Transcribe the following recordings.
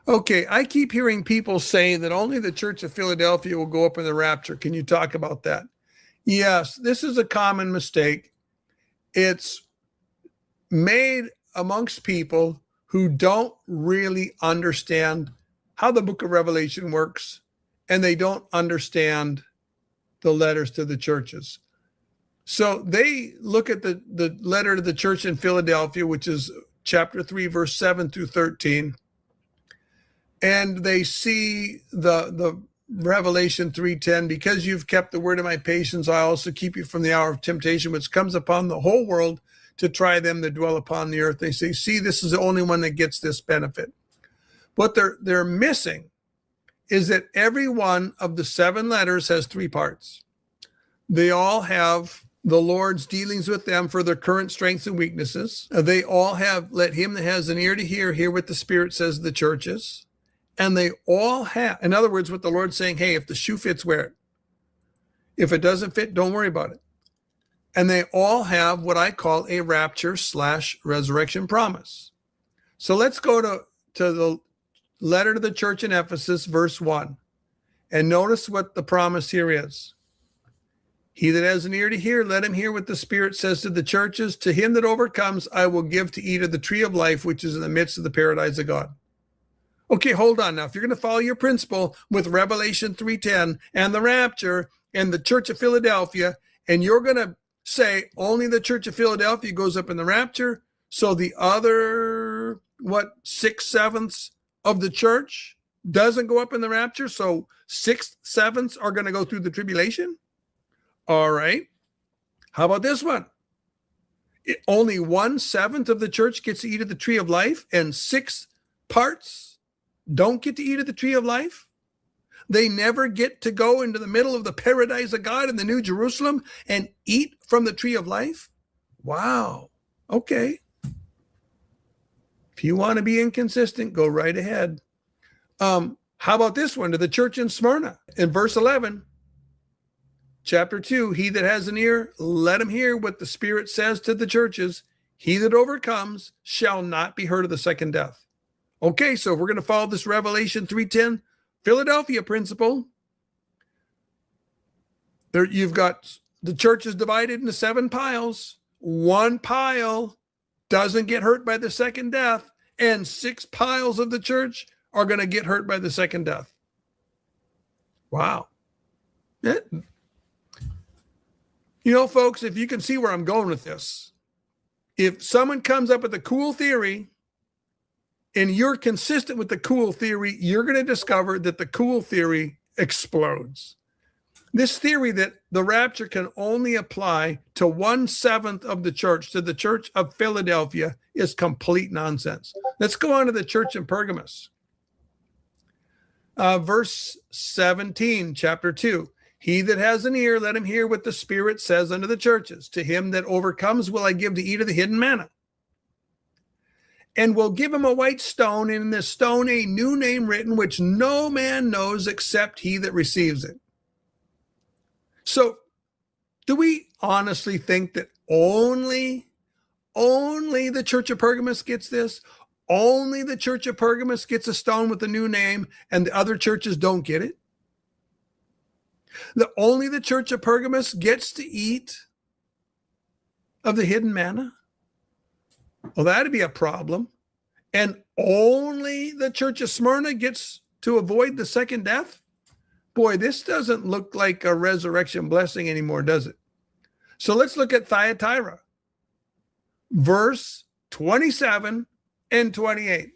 Okay, I keep hearing people say that only the Church of Philadelphia will go up in the rapture. Can you talk about that? Yes, this is a common mistake. It's made amongst people who don't really understand how the book of Revelation works, and they don't understand the letters to the churches. So they look at the letter to the church in Philadelphia, which is chapter 3, verse 7 through 13, and they see the Revelation 3:10, because you've kept the word of my patience, I also keep you from the hour of temptation, which comes upon the whole world to try them that dwell upon the earth. They say, see, this is the only one that gets this benefit. What they're missing is that every one of the 7 letters has 3 parts. They all have the Lord's dealings with them for their current strengths and weaknesses. They all have, let him that has an ear to hear what the Spirit says to the churches. And they all have, in other words, what the Lord's saying, hey, if the shoe fits, wear it. If it doesn't fit, don't worry about it. And they all have what I call a rapture/resurrection promise. So let's go to the letter to the church in Ephesus, verse 1. And notice what the promise here is. He that has an ear to hear, let him hear what the Spirit says to the churches. To him that overcomes, I will give to eat of the tree of life, which is in the midst of the paradise of God. Okay, hold on now. If you're going to follow your principle with Revelation 3:10 and the rapture and the Church of Philadelphia, and you're going to say only the Church of Philadelphia goes up in the rapture, so the other, 6/7 of the church doesn't go up in the rapture, so 6/7 are going to go through the tribulation? All right. How about this one? Only 1/7 of the church gets to eat of the tree of life, and 6 parts don't get to eat of the tree of life. They never get to go into the middle of the paradise of God in the New Jerusalem and eat from the tree of life. Wow. Okay. If you want to be inconsistent, go right ahead. How about this one to the church in Smyrna in verse 11, chapter 2, he that has an ear, let him hear what the Spirit says to the churches. He that overcomes shall not be hurt of the second death. Okay, so if we're going to follow this Revelation 3:10 Philadelphia principle, there you've got the church is divided into 7 piles. 1 pile doesn't get hurt by the second death, and 6 piles of the church are going to get hurt by the second death. Wow. You know, folks, if you can see where I'm going with this, if someone comes up with a cool theory and you're consistent with the cool theory, you're going to discover that the cool theory explodes. This theory that the rapture can only apply to 1/7 of the church, to the church of Philadelphia, is complete nonsense. Let's go on to the church in Pergamos. Verse 17, chapter 2. He that has an ear, let him hear what the Spirit says unto the churches. To him that overcomes will I give to eat of the hidden manna. And will give him a white stone, and in this stone a new name written, which no man knows except he that receives it. So, do we honestly think that only the Church of Pergamos gets this? Only the Church of Pergamos gets a stone with a new name, and the other churches don't get it? Only the Church of Pergamos gets to eat of the hidden manna? Well, that'd be a problem. And only the Church of Smyrna gets to avoid the second death? Boy, this doesn't look like a resurrection blessing anymore, does it? So let's look at Thyatira, verse 27 and 28.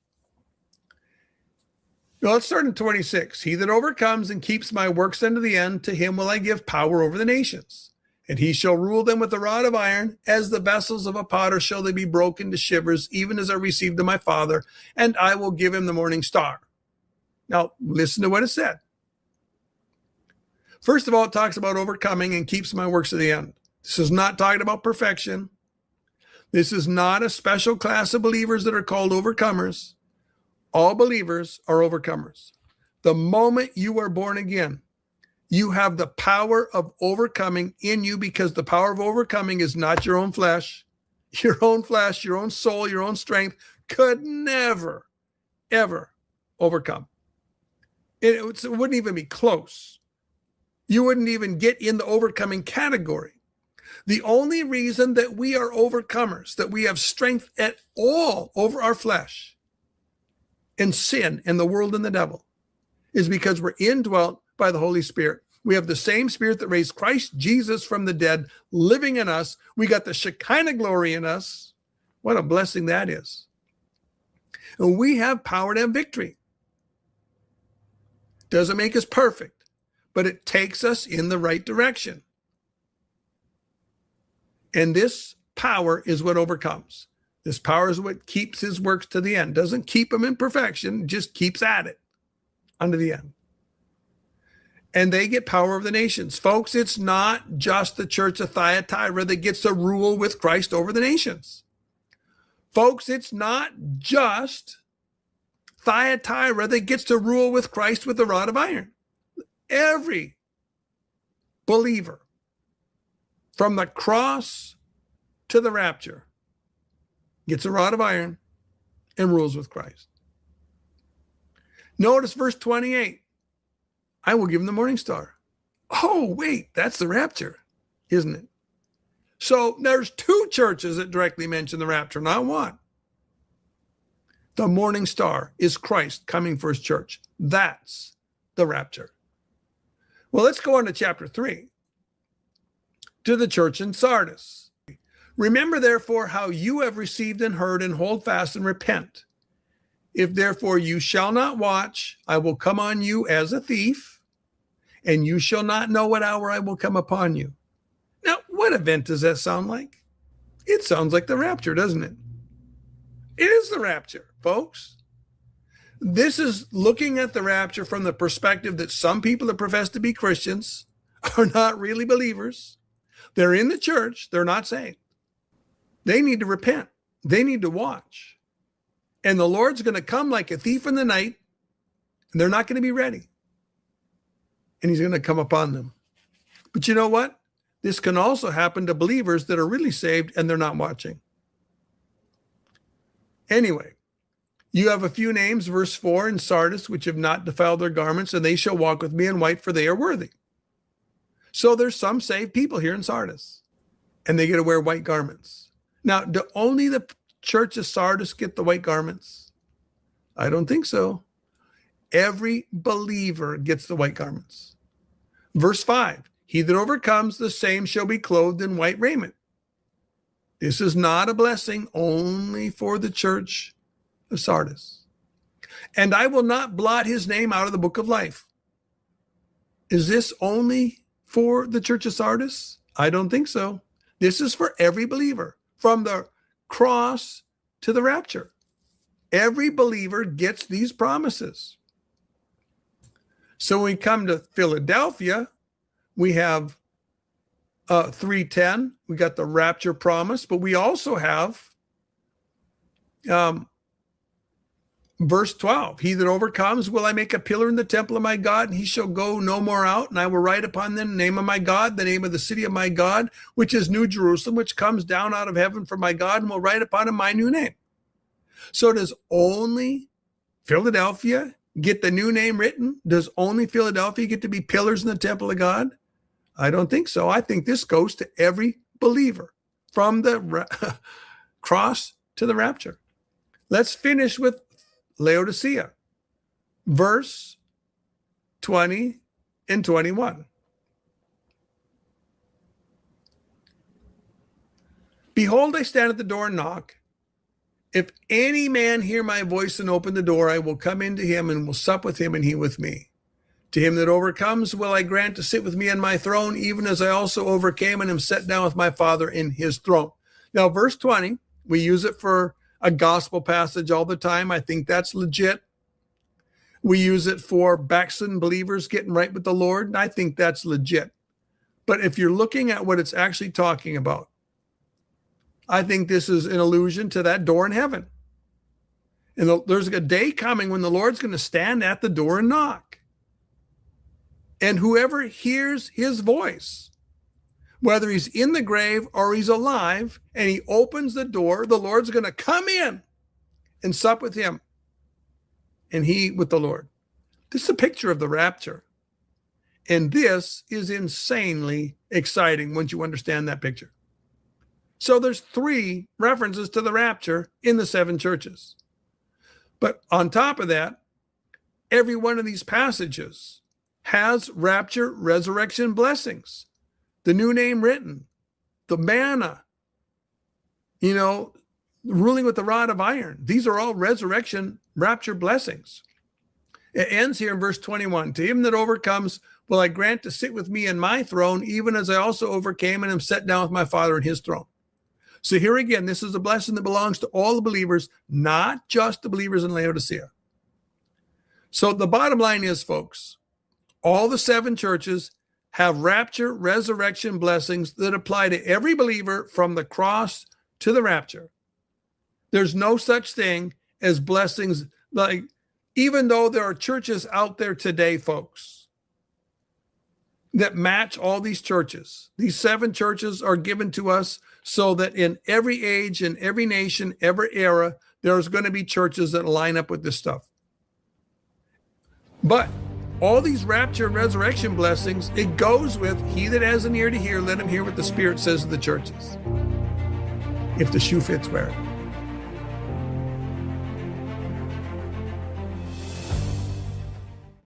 Now, let's start in 26. He that overcomes and keeps my works unto the end, to him will I give power over the nations. And he shall rule them with a rod of iron, as the vessels of a potter shall they be broken to shivers, even as I received of my Father, and I will give him the morning star. Now, listen to what it said. First of all, it talks about overcoming and keeps my works to the end. This is not talking about perfection. This is not a special class of believers that are called overcomers. All believers are overcomers. The moment you are born again, you have the power of overcoming in you, because the power of overcoming is not your own flesh. Your own flesh, your own soul, your own strength could never, ever overcome. It wouldn't even be close. You wouldn't even get in the overcoming category. The only reason that we are overcomers, that we have strength at all over our flesh and sin and the world and the devil, is because we're indwelt by the Holy Spirit. We have the same Spirit that raised Christ Jesus from the dead living in us. We got the Shekinah glory in us. What a blessing that is. And we have power to have victory. Doesn't make us perfect, but it takes us in the right direction. And this power is what overcomes. This power is what keeps his works to the end. Doesn't keep them in perfection, just keeps at it unto the end. And they get power over the nations. Folks, it's not just the church of Thyatira that gets to rule with Christ over the nations. Folks, it's not just Thyatira that gets to rule with Christ with the rod of iron. Every believer, from the cross to the rapture, gets a rod of iron and rules with Christ. Notice verse 28. I will give him the morning star. Oh, wait, that's the rapture, isn't it? So there's two churches that directly mention the rapture, not one. The morning star is Christ coming for his church. That's the rapture. Well, let's go on to chapter 3. To the church in Sardis. Remember, therefore, how you have received and heard, and hold fast and repent. If therefore you shall not watch, I will come on you as a thief, and you shall not know what hour I will come upon you. Now, what event does that sound like? It sounds like the rapture, doesn't it? It is the rapture, folks. This is looking at the rapture from the perspective that some people that profess to be Christians are not really believers. They're in the church. They're not saved. They need to repent. They need to watch. And the Lord's going to come like a thief in the night, and they're not going to be ready. And he's going to come upon them. But you know what? This can also happen to believers that are really saved and they're not watching. Anyway, you have a few names, verse 4, in Sardis, which have not defiled their garments, and they shall walk with me in white, for they are worthy. So there's some saved people here in Sardis, and they get to wear white garments. Now, do only the church of Sardis get the white garments? I don't think so. Every believer gets the white garments. Verse 5, he that overcomes, the same shall be clothed in white raiment. This is not a blessing only for the church of Sardis. And I will not blot his name out of the book of life. Is this only for the church of Sardis? I don't think so. This is for every believer, from the cross to the rapture. Every believer gets these promises. So when we come to Philadelphia, we have 3:10. We got the rapture promise, but we also have verse 12. He that overcomes will I make a pillar in the temple of my God, and he shall go no more out. And I will write upon them the name of my God, the name of the city of my God, which is New Jerusalem, which comes down out of heaven from my God, and will write upon him my new name. So does only Philadelphia get the new name written? Does only Philadelphia get to be pillars in the temple of God? I don't think so. I think this goes to every believer from the cross to the rapture. Let's finish with Laodicea, verse 20 and 21. Behold, I stand at the door and knock. If any man hear my voice and open the door, I will come into him and will sup with him and he with me. To him that overcomes will I grant to sit with me on my throne, even as I also overcame and am set down with my Father in his throne. Now, verse 20, we use it for a gospel passage all the time. I think that's legit. We use it for backslidden believers getting right with the Lord, and I think that's legit. But if you're looking at what it's actually talking about, I think this is an allusion to that door in heaven. And there's a day coming when the Lord's going to stand at the door and knock. And whoever hears his voice, whether he's in the grave or he's alive, and he opens the door, the Lord's going to come in and sup with him. and he with the Lord. This is a picture of the rapture. And this is insanely exciting once you understand that picture. So there's 3 references to the rapture in the 7 churches. But on top of that, every one of these passages has rapture, resurrection blessings. The new name written, the manna, ruling with the rod of iron. These are all resurrection, rapture blessings. It ends here in verse 21. To him that overcomes, will I grant to sit with me in my throne, even as I also overcame and am set down with my Father in his throne. So here again, this is a blessing that belongs to all the believers, not just the believers in Laodicea. So the bottom line is, folks, all the 7 churches have rapture, resurrection blessings that apply to every believer from the cross to the rapture. There's no such thing as blessings, like, even though there are churches out there today, folks, that match all these churches. These 7 churches are given to us so that in every age, in every nation, every era, there's going to be churches that line up with this stuff. But all these rapture and resurrection blessings, it goes with, he that has an ear to hear, let him hear what the Spirit says to the churches. If the shoe fits, wear it.